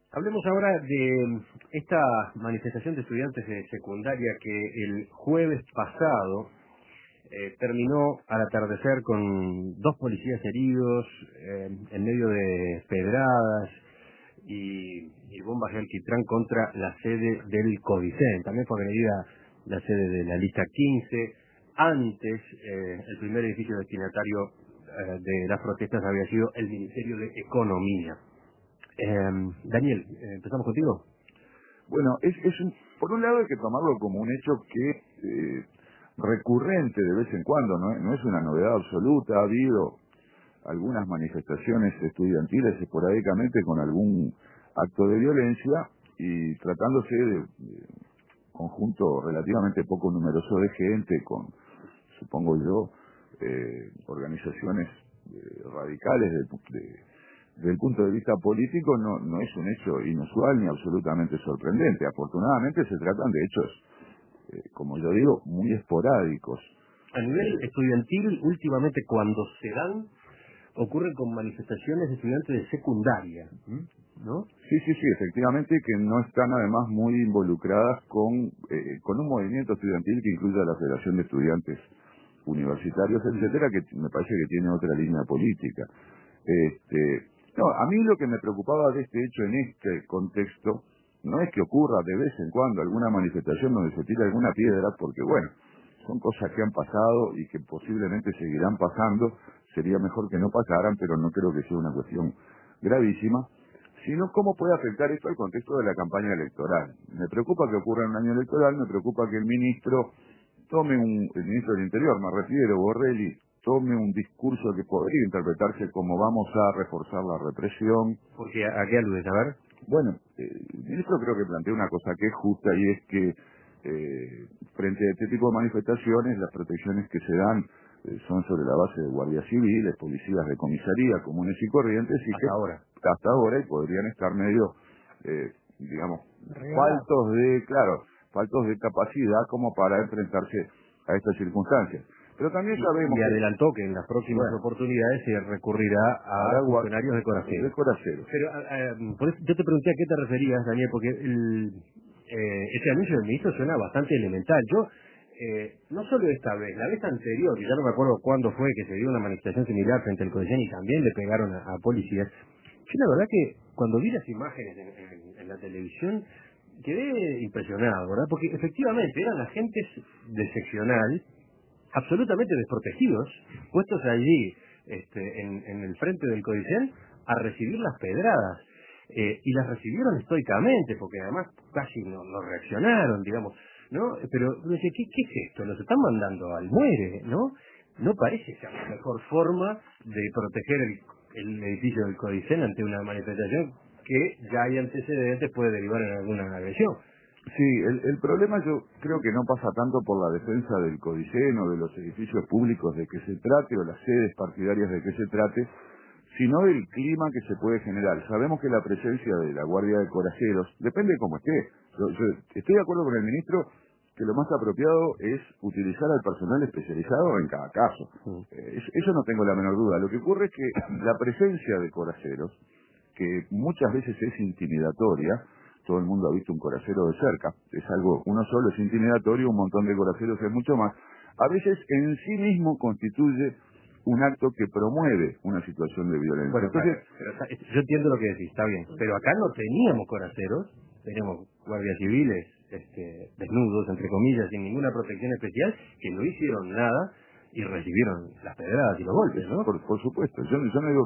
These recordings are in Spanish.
Hablemos ahora de esta manifestación de estudiantes de secundaria que el jueves pasado terminó al atardecer con 2 policías heridos en medio de pedradas y bombas de alquitrán contra la sede del CODICEN. También fue agredida la sede de la lista 15. Antes, el primer edificio destinatario de las protestas había sido el Ministerio de Economía. Daniel, empezamos contigo. Bueno, por un lado hay que tomarlo como un hecho que recurrente de vez en cuando, no es una novedad absoluta. Ha habido algunas manifestaciones estudiantiles esporádicamente con algún acto de violencia y tratándose de conjunto relativamente poco numeroso de gente con, supongo yo, organizaciones radicales desde el punto de vista político, no es un hecho inusual ni absolutamente sorprendente. Afortunadamente se tratan de hechos, como yo digo, muy esporádicos. A nivel estudiantil, últimamente cuando se dan, ocurren con manifestaciones de estudiantes de secundaria, ¿no? Sí, efectivamente, que no están además muy involucradas con un movimiento estudiantil que incluye a la Federación de Estudiantes Universitarios, etcétera, que me parece que tiene otra línea política. No, a mí lo que me preocupaba de este hecho en este contexto no es que ocurra de vez en cuando alguna manifestación donde se tira alguna piedra, porque bueno, son cosas que han pasado y que posiblemente seguirán pasando. Sería mejor que no pasaran, pero no creo que sea una cuestión gravísima, sino cómo puede afectar esto al contexto de la campaña electoral. Me preocupa que ocurra en un año electoral, me preocupa que el ministro el ministro del Interior, me refiero, Borrelli, tome un discurso que podría interpretarse como vamos a reforzar la represión. Porque ¿a qué aludes? A ver. Bueno, el ministro creo que plantea una cosa que es justa, y es que frente a este tipo de manifestaciones, las protecciones que se dan son sobre la base de guardias civiles, policías de comisaría, comunes y corrientes, y hasta ahora y podrían estar medio, digamos, faltos de capacidad como para enfrentarse a estas circunstancias. Pero también sabemos y adelantó que en las próximas oportunidades se recurrirá a funcionarios de Coracero. Pero por eso yo te pregunté a qué te referías, Daniel, porque ese anuncio del ministro suena bastante elemental. Yo, no solo esta vez, la vez anterior, y ya no me acuerdo cuándo fue que se dio una manifestación similar frente al CODICEN y también le pegaron a policías, yo la verdad que cuando vi las imágenes en la televisión quedé impresionado, ¿verdad? Porque efectivamente eran agentes del seccional absolutamente desprotegidos, puestos allí en el frente del CODICEN a recibir las pedradas. Y las recibieron estoicamente, porque además casi no reaccionaron, digamos, ¿no? Pero dice, ¿qué es esto? Nos están mandando al muere, ¿no? No parece ser la mejor forma de proteger el edificio del CODICEN ante una manifestación que ya hay antecedentes, puede derivar en alguna agresión. Sí, el problema yo creo que no pasa tanto por la defensa del CODICEN o de los edificios públicos de que se trate, o las sedes partidarias de que se trate, sino del clima que se puede generar. Sabemos que la presencia de la Guardia de Coraceros, depende de cómo esté. Yo estoy de acuerdo con el ministro que lo más apropiado es utilizar al personal especializado en cada caso. Eso no tengo la menor duda. Lo que ocurre es que la presencia de Coraceros, que muchas veces es intimidatoria, todo el mundo ha visto un coracero de cerca, es algo, uno solo es intimidatorio, un montón de coraceros es mucho más, a veces en sí mismo constituye un acto que promueve una situación de violencia. Bueno, entonces, yo entiendo lo que decís, está bien, pero acá no teníamos coraceros, teníamos guardias civiles desnudos, entre comillas, sin ninguna protección especial, que no hicieron nada y recibieron las pedradas y los golpes, ¿no? Por supuesto, yo no digo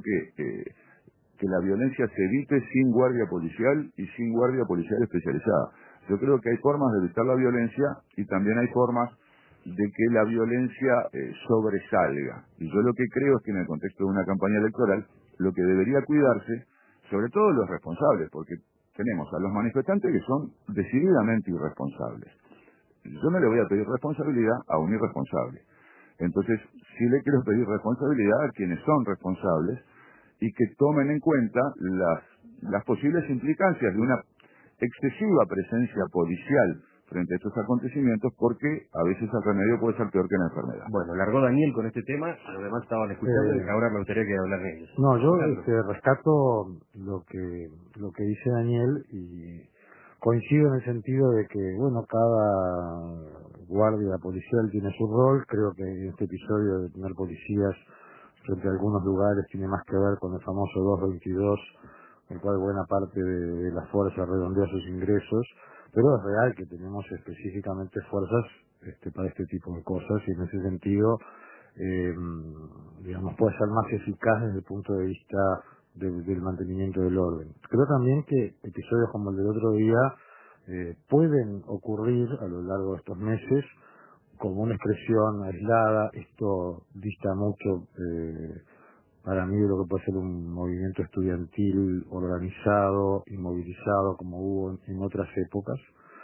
que la violencia se evite sin guardia policial y sin guardia policial especializada. Yo creo que hay formas de evitar la violencia y también hay formas de que la violencia sobresalga. Y yo lo que creo es que en el contexto de una campaña electoral, lo que debería cuidarse, sobre todo los responsables, porque tenemos a los manifestantes que son decididamente irresponsables. Yo no le voy a pedir responsabilidad a un irresponsable. Entonces, sí le quiero pedir responsabilidad a quienes son responsables y que tomen en cuenta las posibles implicancias de una excesiva presencia policial frente a estos acontecimientos, porque a veces el remedio puede ser peor que la enfermedad. Bueno, largó Daniel con este tema, los demás estaban escuchando y ahora me gustaría que hablar de ellos. No, yo rescato lo que dice Daniel y coincido en el sentido de que, bueno, cada guardia policial tiene su rol. Creo que en este episodio de tener policías frente a algunos lugares tiene más que ver con el famoso 222, el cual buena parte de la fuerza redondea sus ingresos, pero es real que tenemos específicamente fuerzas para este tipo de cosas, y en ese sentido digamos, puede ser más eficaz desde el punto de vista del mantenimiento del orden. Creo también que episodios como el del otro día pueden ocurrir a lo largo de estos meses como una expresión aislada. Esto dista mucho para mí de lo que puede ser un movimiento estudiantil organizado y movilizado como hubo en otras épocas.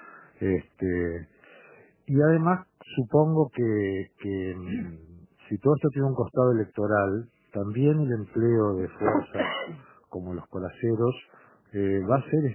Y además supongo que si todo esto tiene un costado electoral, también el empleo de fuerzas como los colaceros va a ser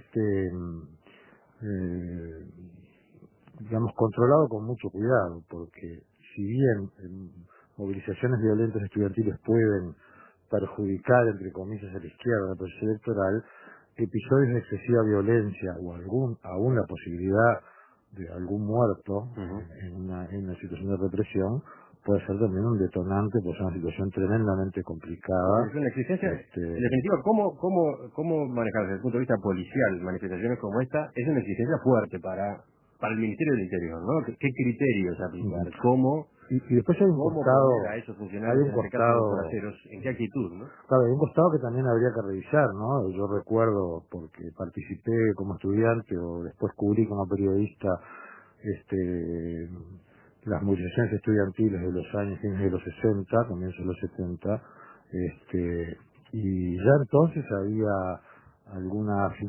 digamos, controlado con mucho cuidado, porque si bien movilizaciones violentas estudiantiles pueden perjudicar, entre comillas, a la izquierda en el proceso electoral, episodios de excesiva violencia o aún la posibilidad de algún muerto en una situación de represión puede ser también un detonante, pues una situación tremendamente complicada. En la existencia, en definitiva, ¿cómo manejar desde el punto de vista policial manifestaciones como esta? Es una exigencia fuerte para el Ministerio del Interior, ¿no? ¿Qué criterios aplicar? ¿Cómo? Y después hay un costado, a esos funcionarios, en qué actitud, ¿no? Claro, hay un costado que también habría que revisar, ¿no? Yo recuerdo, porque participé como estudiante o después cubrí como periodista las movilizaciones estudiantiles de los años fines de los 60, comienzos de los 70, y ya entonces había algún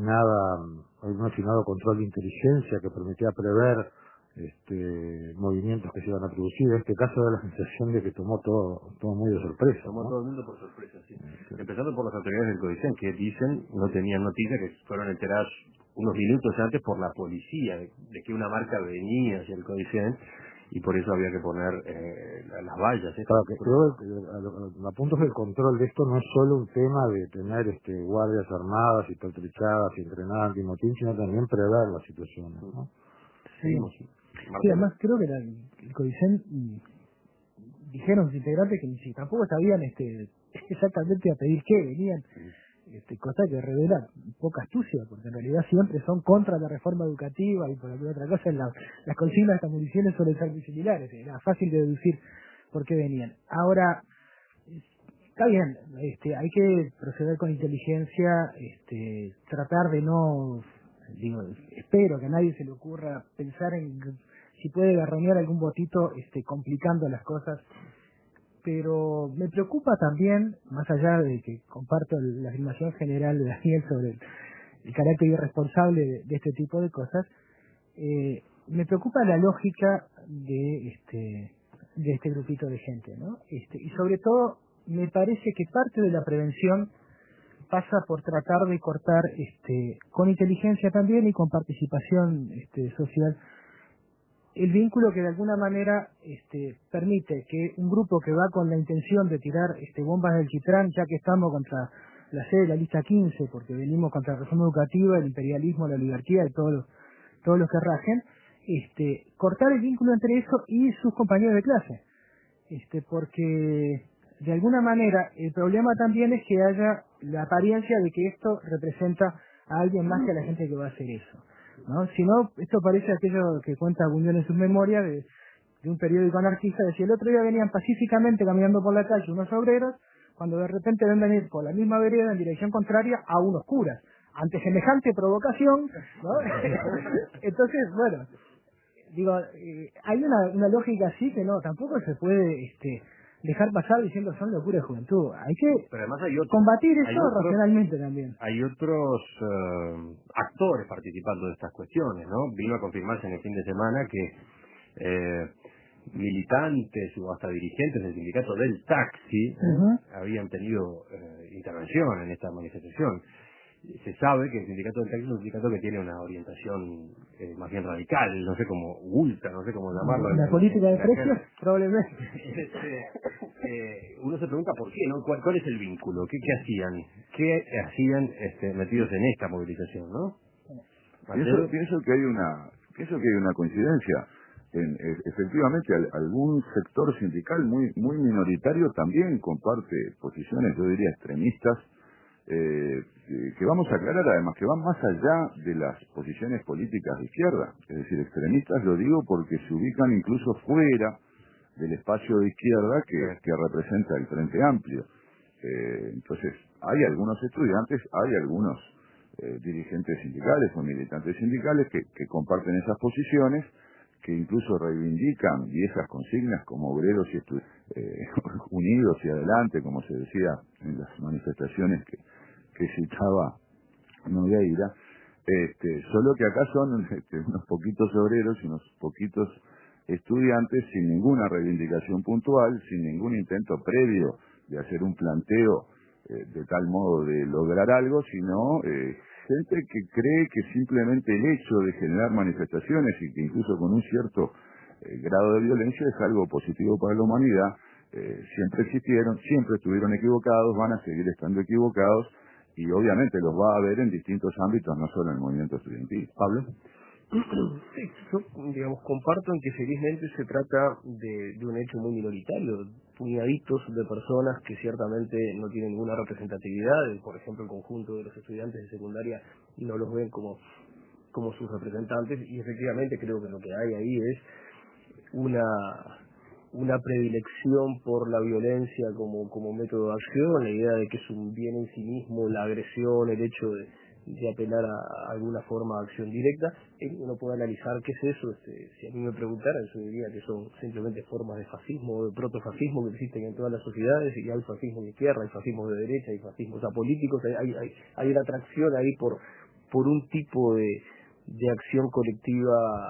afinado control de inteligencia que permitía prever movimientos que se iban a producir. En este caso da la sensación de que tomó todo muy de sorpresa. Tomó ¿no? todo el mundo por sorpresa, sí. Empezando por las autoridades del CODICEN, que dicen, no tenían noticia, que fueron enteradas unos minutos antes por la policía de que una marca venía hacia el CODICEN, y por eso había que poner las vallas. Claro, que creo que a puntos del control de esto no es solo un tema de tener guardias armadas y pertrechadas y entrenadas antimotín, sino también prever las situaciones, ¿no? Sí, sí, además creo que el CODICEN dijeron sus integrantes que ni tampoco sabían exactamente a pedir qué venían, cosa que revela poca astucia, porque en realidad siempre son contra la reforma educativa, y por alguna otra cosa las consignas de estas municiones suelen ser muy similares. Era fácil de deducir por qué venían. Ahora, está bien, hay que proceder con inteligencia, tratar de no, espero que a nadie se le ocurra pensar en si puede garroñar algún votito complicando las cosas. Pero me preocupa también, más allá de que comparto la afirmación general de Daniel sobre el carácter irresponsable de este tipo de cosas, me preocupa la lógica de este grupito de gente, ¿no? Y sobre todo, me parece que parte de la prevención pasa por tratar de cortar, con inteligencia también y con participación social, el vínculo que de alguna manera permite que un grupo que va con la intención de tirar bombas del Chitrán, ya que estamos contra la sede de la lista 15, porque venimos contra la reforma educativa, el imperialismo, la oligarquía y todos los que rajen, cortar el vínculo entre eso y sus compañeros de clase, porque de alguna manera el problema también es que haya la apariencia de que esto representa a alguien más que a la gente que va a hacer eso, ¿no? Si no, esto parece aquello que cuenta Buñuel en sus memorias de un periódico anarquista. Decía, el otro día venían pacíficamente caminando por la calle unos obreros, cuando de repente ven venir por la misma vereda en dirección contraria a unos curas. Ante semejante provocación, ¿no? Entonces, bueno, hay una lógica así que no, tampoco se puede dejar pasar diciendo son locura de juventud. Hay que combatir eso racionalmente también. Hay otros actores participando de estas cuestiones, ¿no? Vino a confirmarse en el fin de semana que militantes o hasta dirigentes del sindicato del taxi habían tenido intervención en esta manifestación. se sabe que el sindicato del taxi es un sindicato que tiene una orientación más bien radical, no sé cómo, ultra, no sé cómo llamarlo. La política de precios, probablemente. Uno se pregunta por qué, ¿no? ¿Cuál es el vínculo? ¿Qué hacían? ¿Qué hacían metidos en esta movilización, no? Pienso que hay una coincidencia. Efectivamente, algún sector sindical muy minoritario también comparte posiciones, yo diría, extremistas, que vamos a aclarar además, que van más allá de las posiciones políticas de izquierda. Es decir, extremistas lo digo porque se ubican incluso fuera del espacio de izquierda que representa el Frente Amplio. Entonces, hay algunos estudiantes, hay algunos dirigentes sindicales o militantes sindicales que comparten esas posiciones, que incluso reivindican viejas consignas como obreros y unidos y adelante, como se decía en las manifestaciones que citaba Nogueira, solo que acá son unos poquitos obreros y unos poquitos estudiantes sin ninguna reivindicación puntual, sin ningún intento previo de hacer un planteo de tal modo de lograr algo, sino gente que cree que simplemente el hecho de generar manifestaciones y que incluso con un cierto grado de violencia es algo positivo para la humanidad. Siempre existieron, siempre estuvieron equivocados, van a seguir estando equivocados y obviamente los va a haber en distintos ámbitos, no solo en el movimiento estudiantil. Pablo. Sí, yo, digamos, comparto en que felizmente se trata de un hecho muy minoritario, puñaditos de personas que ciertamente no tienen ninguna representatividad, por ejemplo el conjunto de los estudiantes de secundaria no los ven como sus representantes, y efectivamente creo que lo que hay ahí es una predilección por la violencia como método de acción, la idea de que es un bien en sí mismo la agresión, el hecho de apelar a alguna forma de acción directa. Uno puede analizar qué es eso. Si a mí me preguntaran, yo diría que son simplemente formas de fascismo o de protofascismo que existen en todas las sociedades, y hay fascismo de izquierda, hay fascismo de derecha, hay fascismos apolíticos, hay una atracción ahí por un tipo de acción colectiva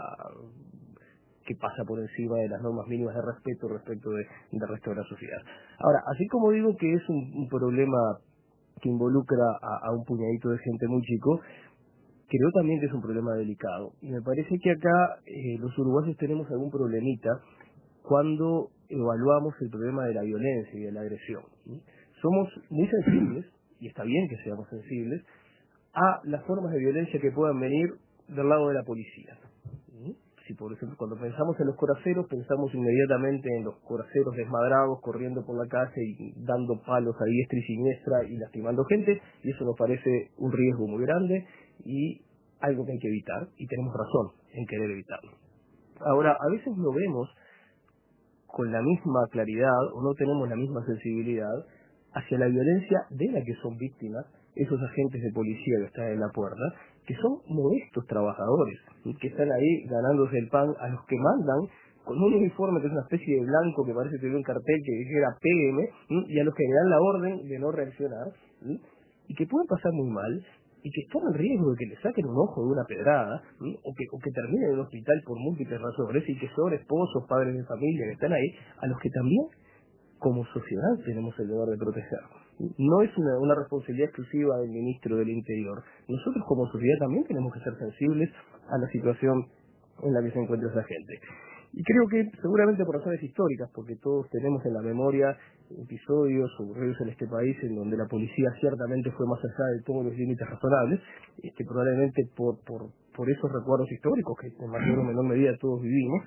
que pasa por encima de las normas mínimas de respeto respecto del resto de la sociedad. Ahora, así como digo que es un problema que involucra a un puñadito de gente muy chico, creo también que es un problema delicado. Y me parece que acá los uruguayos tenemos algún problemita cuando evaluamos el problema de la violencia y de la agresión. Somos muy sensibles, y está bien que seamos sensibles, a las formas de violencia que puedan venir del lado de la policía. Si, por ejemplo, cuando pensamos en los coraceros, pensamos inmediatamente en los coraceros desmadrados, corriendo por la calle y dando palos a diestra y siniestra y lastimando gente, y eso nos parece un riesgo muy grande y algo que hay que evitar, y tenemos razón en querer evitarlo. Ahora, a veces lo vemos con la misma claridad o no tenemos la misma sensibilidad hacia la violencia de la que son víctimas esos agentes de policía que están en la puerta, que son modestos trabajadores, que están ahí ganándose el pan, a los que mandan con un uniforme que es una especie de blanco que parece que tiene un cartel que dijera PM, y a los que le dan la orden de no reaccionar, y que pueden pasar muy mal, y que están en riesgo de que le saquen un ojo de una pedrada, o que terminen en un hospital por múltiples razones, y que son esposos, padres de familia que están ahí, a los que también como sociedad tenemos el deber de proteger. No es una responsabilidad exclusiva del ministro del Interior. Nosotros como sociedad también tenemos que ser sensibles a la situación en la que se encuentra esa gente. Y creo que seguramente por razones históricas, porque todos tenemos en la memoria episodios ocurridos en este país en donde la policía ciertamente fue más allá de todos los límites razonables, probablemente por esos recuerdos históricos que en mayor o menor medida todos vivimos,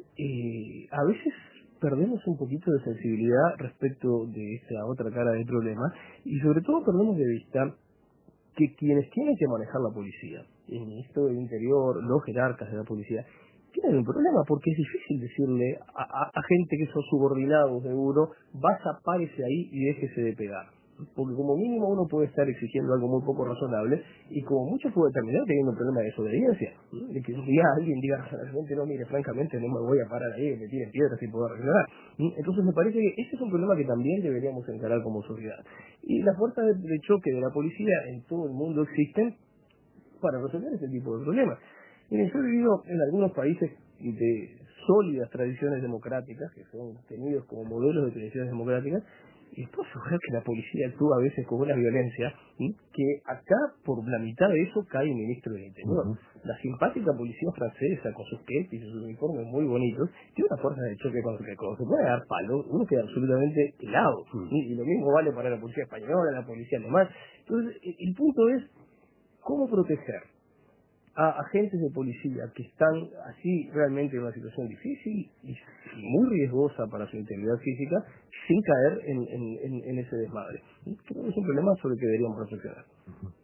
a veces perdemos un poquito de sensibilidad respecto de esa otra cara del problema, y sobre todo perdemos de vista que quienes tienen que manejar la policía, el ministro del Interior, los jerarcas de la policía, tienen un problema, porque es difícil decirle a gente que son subordinados de uno, vaya, párese ahí y déjese de pegar. Porque como mínimo uno puede estar exigiendo algo muy poco razonable, y como mucho puede terminar teniendo un problema de desobediencia, de que un día alguien diga razonablemente, no, mire, francamente no me voy a parar ahí, me tiren piedras sin poder reaccionar. Entonces me parece que ese es un problema que también deberíamos encarar como sociedad. Y las fuerzas de choque de la policía en todo el mundo existen para resolver ese tipo de problemas. Miren, yo he vivido en algunos países de sólidas tradiciones democráticas, que son tenidos como modelos de tradiciones democráticas, y después creo que la policía actúa a veces con una violencia, que acá por la mitad de eso cae el ministro del Interior. La simpática policía francesa con sus kepis y sus uniformes muy bonitos tiene una fuerza de choque con que cuando se puede dar palo uno queda absolutamente helado, y lo mismo vale para la policía española, la policía alemana. Entonces el punto es cómo proteger a agentes de policía que están así realmente en una situación difícil y muy riesgosa para su integridad física sin caer en ese desmadre. Creo que es un problema sobre el que deberíamos reflexionar.